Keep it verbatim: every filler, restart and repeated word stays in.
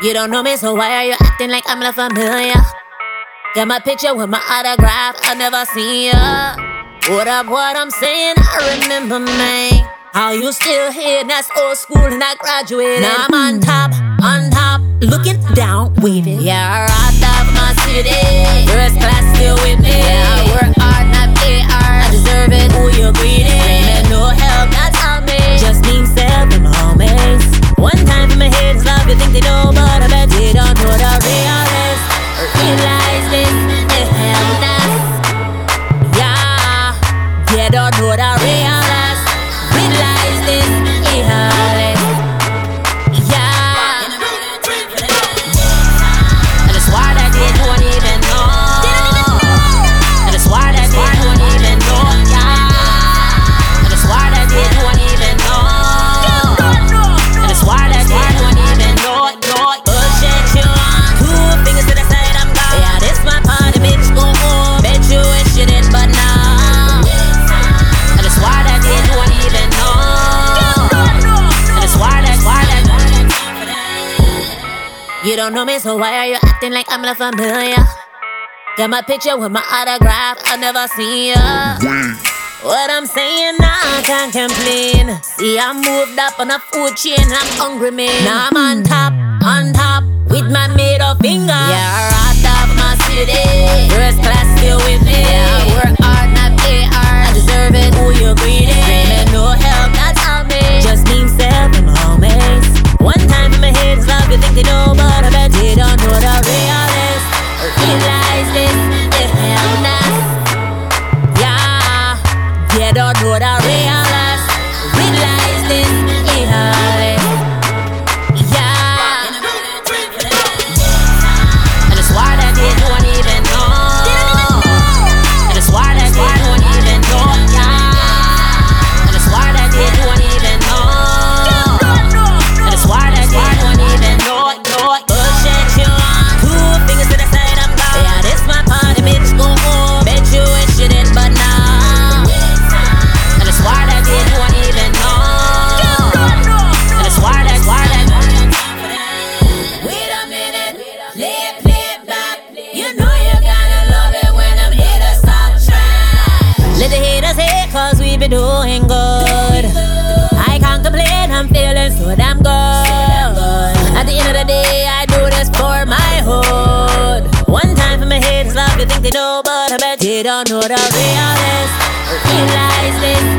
You don't know me, so why are you acting like I'm not familiar? Got my picture with my autograph, I never seen ya. What up, what I'm saying, I remember, man. How you still here, that's old school and I graduated. Now I'm on top, on top, looking down, waving. Yeah, I rocked off my city, first class still with me. Yeah, I work hard, not play hard, I deserve it, who you greedy? Screaming no help, that's on me. Just me, self, and my homies. One time for my head's love, you think they know, but I bet they don't know the realist. Realize this, they have not. Yeah, they don't know the realist. Realize this, they have it. Yeah, and it's why that they don't even know. And it's why that they don't even know. Yeah, and it's why that they don't even know. And it's why that they don't even know. Bullshit you on. Two fingers to the side, I'm gone. Yeah, this my party, bitch, go home. Bet you wish you did, but now. And it's why that they don't even know. And it's why that, why that. You don't know me, so why are you acting like I'm not familiar? Got my picture with my autograph, I never seen ya. What I'm saying now, I can't complain. See, I moved up on a food chain, I'm hungry, man. Now I'm on top, on top, with my middle finger. Yeah, I rocked off my city, first class still with me. Yeah, I work hard, not play hard, I deserve it, who you greedy? Screaming no help, that's on me. Just me, self, and my homies. One time for my head's love, you think they know, but I bet they don't know the realist. Realize this, they have not. Yeah, they don't know the realist. Realize this, they have it. Yeah, and it's why that they don't even know. And it's why that they don't even know. Yeah, and it's why that they don't even know. And it's why that they don't even know. Bullshit you on. Two fingers to the side, I'm gone. Yeah, this my party, bitch, go home. Bet you wish you did, but now. And it's why that they don't even know. And it's why that, why that. Wait a minute, play, play back. You know you gotta love it when them haters stop trying. Let the haters hate, cause we be doing good. I can't complain, I'm feeling so damn good. At the end of the day, I do this for my hood. One time for my haters love, you think they know, but I bet they don't know the realist. Realize this.